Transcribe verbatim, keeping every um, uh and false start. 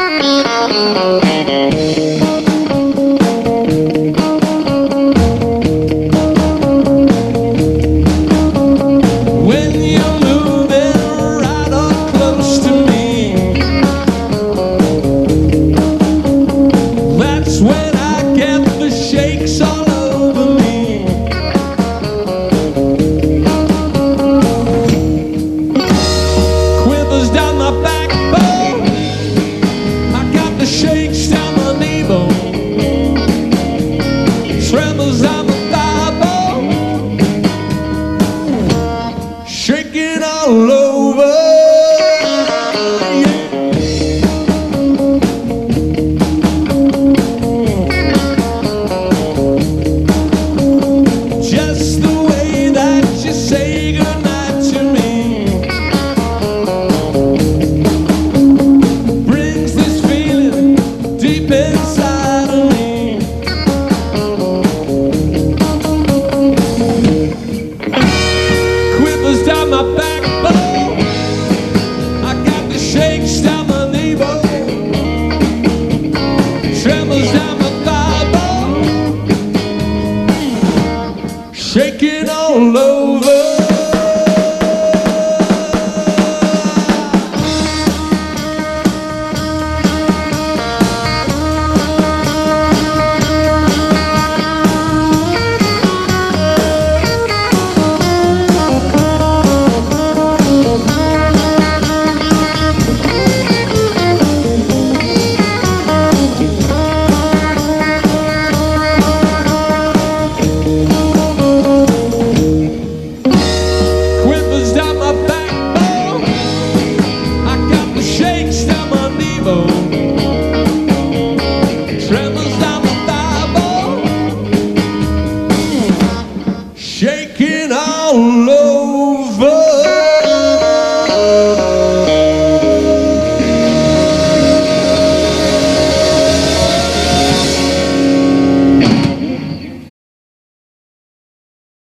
all over, yeah. Just the way that you say goodnight to me brings this feeling deep inside of me. Quivers down my backbone, I got the shakes down my